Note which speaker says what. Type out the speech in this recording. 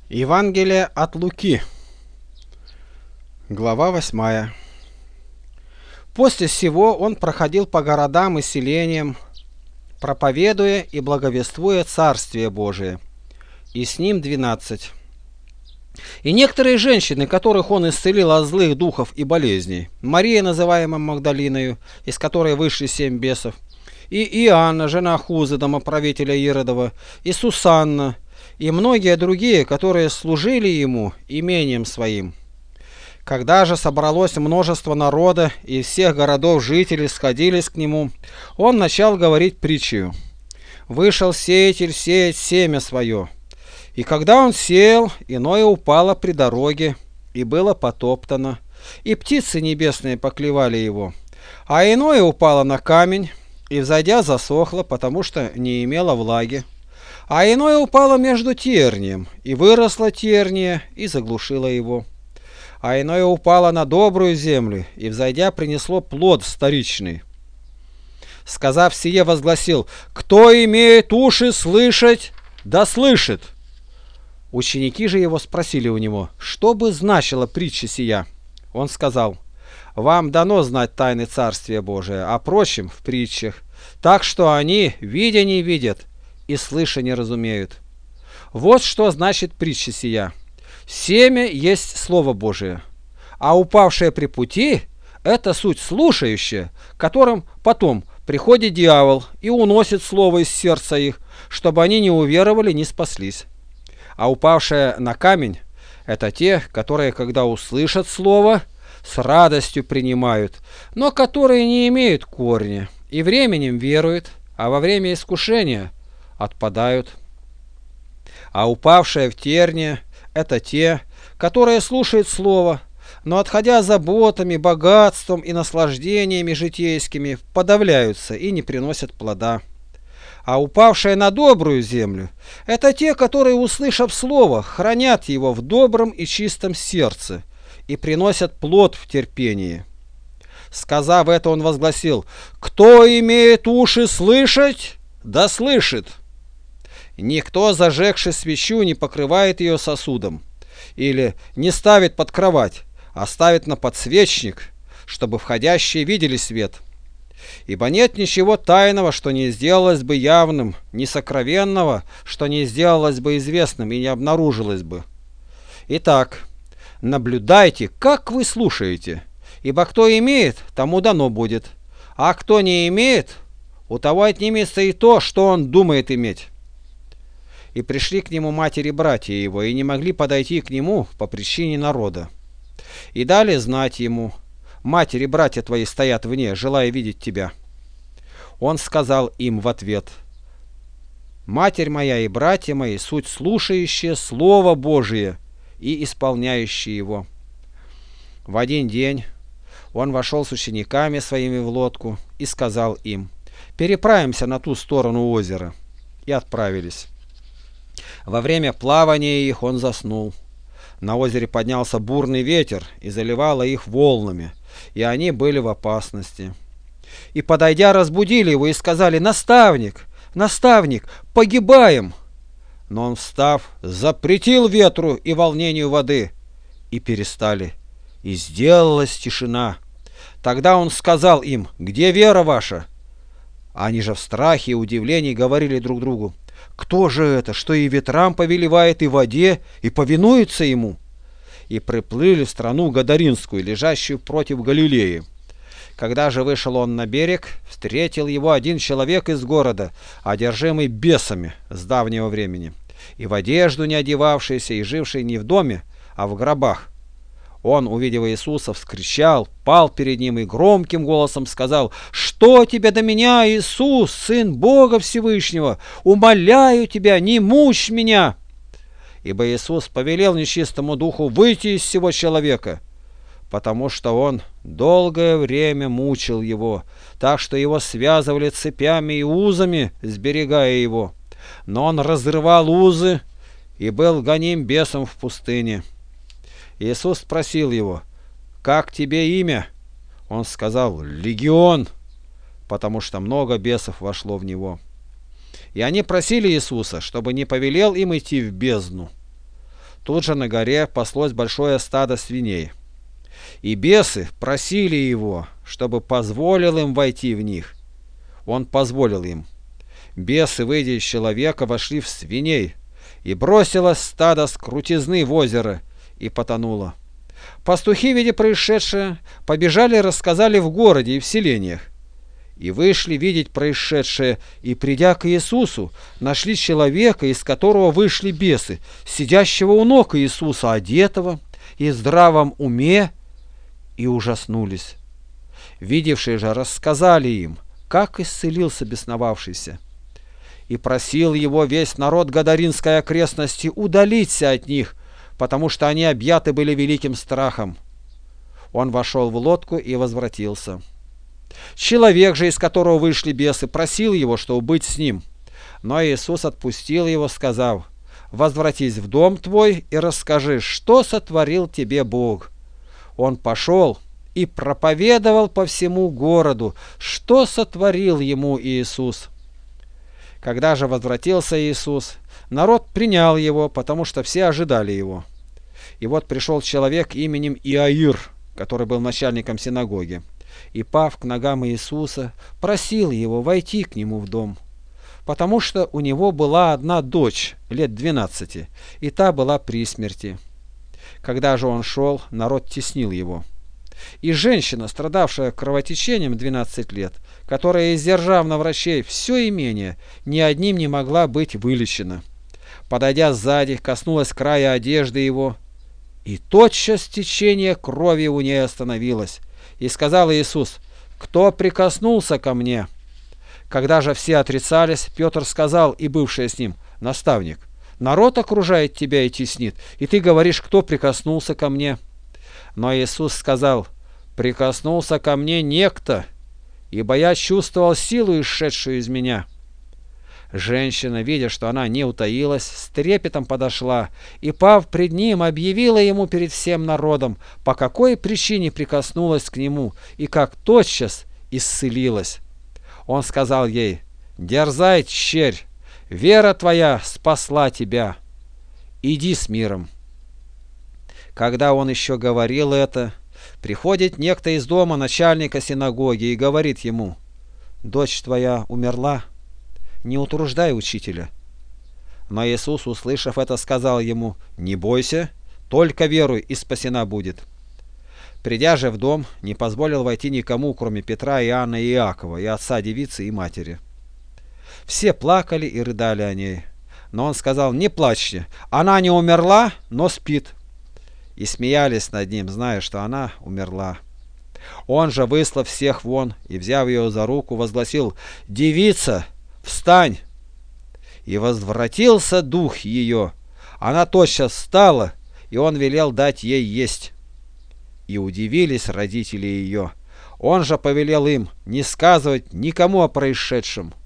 Speaker 1: Евангелие от Луки, глава 8. После сего он проходил по городам и селениям, проповедуя и благовествуя Царствие Божие, и с ним 12. И некоторые женщины, которых он исцелил от злых духов и болезней, Мария, называемая Магдалиною, из которой вышли 7 бесов, и Иоанна, жена Хузы, домоправителя Иродова, и Сусанна, и многие другие, которые служили ему имением своим. Когда же собралось множество народа, и из всех городов жители сходились к нему, он начал говорить притчею. Вышел сеятель сеять семя свое. И когда он сеял, иное упало при дороге, и было потоптано, и птицы небесные поклевали его. А иное упало на камень, и, взойдя, засохло, потому что не имело влаги. А иное упало между тернием, и выросла терния, и заглушила его. А иное упало на добрую землю, и, взойдя, принесло плод вторичный. Сказав сие, возгласил: «Кто имеет уши слышать, да слышит». Ученики же его спросили у него, что бы значила притча сия. Он сказал: «Вам дано знать тайны Царствия Божия, а прочим в притчах, так что они, видя, не видят, и слыша не разумеют. Вот что значит притча сия. Семя есть Слово Божие, а упавшее при пути – это суть слушающая, которым потом приходит дьявол и уносит слово из сердца их, чтобы они не уверовали, не спаслись. А упавшее на камень – это те, которые, когда услышат слово, с радостью принимают, но которые не имеют корня и временем веруют, а во время искушения отпадают. А упавшие в терния – это те, которые слушают слово, но, отходя заботами, богатством и наслаждениями житейскими, подавляются и не приносят плода. А упавшие на добрую землю – это те, которые, услышав слово, хранят его в добром и чистом сердце и приносят плод в терпении. Сказав это, он возгласил: «Кто имеет уши слышать, да слышит». Никто, зажегши свечу, не покрывает ее сосудом или не ставит под кровать, а ставит на подсвечник, чтобы входящие видели свет. Ибо нет ничего тайного, что не сделалось бы явным, ни сокровенного, что не сделалось бы известным и не обнаружилось бы. Итак, наблюдайте, как вы слушаете, ибо кто имеет, тому дано будет, а кто не имеет, у того отнимется и то, что он думает иметь. И пришли к нему матери братья его, и не могли подойти к нему по причине народа. И дали знать ему: матери братья твои стоят вне, желая видеть тебя. Он сказал им в ответ: матерь моя и братья мои суть слушающие Слово Божие и исполняющие его. В один день он вошел с учениками своими в лодку и сказал им: переправимся на ту сторону озера. И отправились. Во время плавания их он заснул. На озере поднялся бурный ветер и заливало их волнами, и они были в опасности. И, подойдя, разбудили его и сказали: наставник, наставник, погибаем. Но он, встав, запретил ветру и волнению воды, и перестали, и сделалась тишина. Тогда он сказал им: где вера ваша? Они же в страхе и удивлении говорили друг другу: кто же это, что и ветрам повелевает, и воде, и повинуется ему? И приплыли в страну Гадаринскую, лежащую против Галилеи. Когда же вышел он на берег, встретил его один человек из города, одержимый бесами с давнего времени, и в одежду не одевавшийся, и живший не в доме, а в гробах. Он, увидев Иисуса, вскричал, пал перед ним и громким голосом сказал: «Что тебе до меня, Иисус, Сын Бога Всевышнего? Умоляю тебя, не мучь меня!» Ибо Иисус повелел нечистому духу выйти из сего человека, потому что он долгое время мучил его, так что его связывали цепями и узами, сберегая его. Но он разрывал узы и был гоним бесом в пустыне. Иисус спросил его: «Как тебе имя?» Он сказал: «Легион», потому что много бесов вошло в него. И они просили Иисуса, чтобы не повелел им идти в бездну. Тут же на горе паслось большое стадо свиней. И бесы просили его, чтобы позволил им войти в них. Он позволил им. Бесы, выйдя из человека, вошли в свиней, и бросилось стадо с крутизны в озеро, и потонуло. Пастухи, видя происшедшее, побежали и рассказали в городе и в селениях. И вышли видеть происшедшее, и, придя к Иисусу, нашли человека, из которого вышли бесы, сидящего у ног Иисуса, одетого и в здравом уме, и ужаснулись. Видевшие же рассказали им, как исцелился бесновавшийся. И просил его весь народ Гадаринской окрестности удалиться от них, потому что они объяты были великим страхом. Он вошел в лодку и возвратился. Человек же, из которого вышли бесы, просил его, чтобы быть с ним. Но Иисус отпустил его, сказав: «Возвратись в дом твой и расскажи, что сотворил тебе Бог». Он пошел и проповедовал по всему городу, что сотворил ему Иисус. Когда же возвратился Иисус, народ принял его, потому что все ожидали его. И вот пришел человек именем Иаир, который был начальником синагоги, и, пав к ногам Иисуса, просил его войти к нему в дом, потому что у него была одна дочь, лет 12, и та была при смерти. Когда же он шел, народ теснил его. И женщина, страдавшая кровотечением 12 лет, которая, издержав на врачей все имение, ни одним не могла быть вылечена, подойдя сзади, коснулась края одежды его, и тотчас течение крови у ней остановилось. И сказал Иисус: «Кто прикоснулся ко мне?» Когда же все отрицались, Петр сказал, и бывший с ним: «Наставник, народ окружает тебя и теснит, и ты говоришь, кто прикоснулся ко мне?» Но Иисус сказал: «Прикоснулся ко мне некто, ибо я чувствовал силу, исшедшую из меня». Женщина, видя, что она не утаилась, с трепетом подошла и, пав пред ним, объявила ему перед всем народом, по какой причине прикоснулась к нему и как тотчас исцелилась. Он сказал ей: «Дерзай, тщерь, вера твоя спасла тебя. Иди с миром». Когда он еще говорил это, приходит некто из дома начальника синагоги и говорит ему: «Дочь твоя умерла, не утруждай учителя». Но Иисус, услышав это, сказал ему: «Не бойся, только веруй, и спасена будет». Придя же в дом, не позволил войти никому, кроме Петра, Иоанна и Иакова, и отца девицы и матери. Все плакали и рыдали о ней. Но он сказал: «Не плачьте, она не умерла, но спит». И смеялись над ним, зная, что она умерла. Он же, выслав всех вон и, взяв ее за руку, возгласил: «Девица, встань!» И возвратился дух ее. Она тотчас встала, и он велел дать ей есть. И удивились родители ее. Он же повелел им не сказывать никому о происшедшем.